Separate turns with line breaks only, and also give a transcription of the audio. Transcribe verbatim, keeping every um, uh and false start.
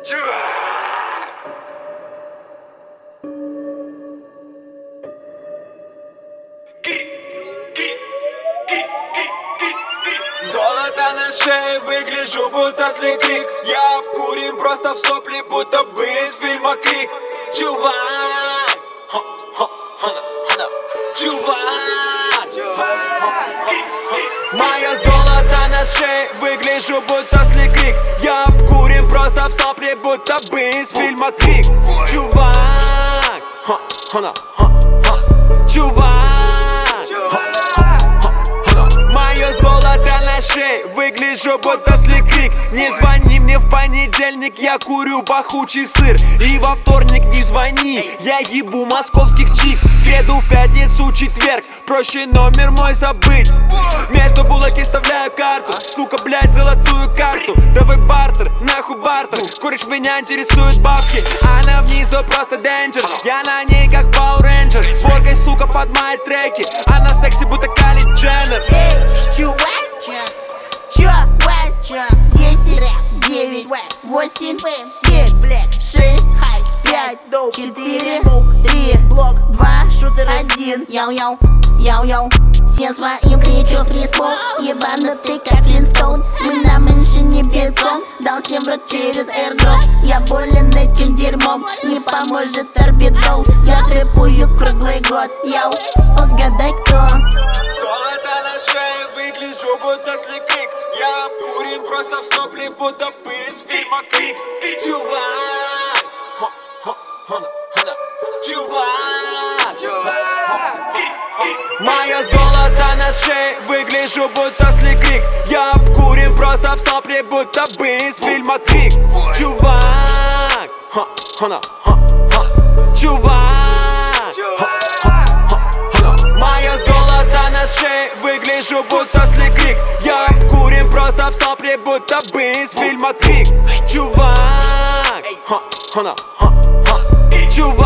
Золото на шее, выгляжу будто сликрик. Я обкурен просто в сопли, будто бы из фильма Крик. Чувак, чувак, мое золото на шее, выгляжу будто сликрик. Я обкурен просто в сопли, будто бы из фильма Крик. Чувак, чувак, мое золото на шее, выгляжу будто сликрик. Не звони мне в понедельник, я курю пахучий сыр. И во вторник не звони, я ебу московских чикс. В среду, в пятницу, четверг, проще номер мой забыть. Между булок вставляю карту, сука, блять, золотую карту. Давай бартер, нахуй бартер. Куришь, меня интересуют бабки. Она внизу просто денджер, я на ней как Power Ranger. Сборкой, сука, под мои треки. Она секси, будто Кайли Дженнер.
Чувак, чувак, десять, девять, восемь, семь, шесть, пять, четыре, три, блок, два, шутер, один. Яу-яу, яу-яу, всем своим кричу фрискол. Ебанутый как Флинстоун, мы на меньшине битком. Дал всем в рот через airdrop. Я болен этим дерьмом, не поможет орбитол. Я трэпую круглый год, яу, угадай кто.
Золото на шее, выгляжу будто сликрик. Я обкурен просто в сопли, будто бы из фильма Крик. Чувак, чувак, мое золото на шее, выгляжу будто сликрик. Я обкурен просто в сопли, будто бы из фильма Крик. Чувак, чувак, мое золото на шее, выгляжу будто сликрик. Я обкурен просто в сопли, будто бы из фильма Крик. Чувак, чувак.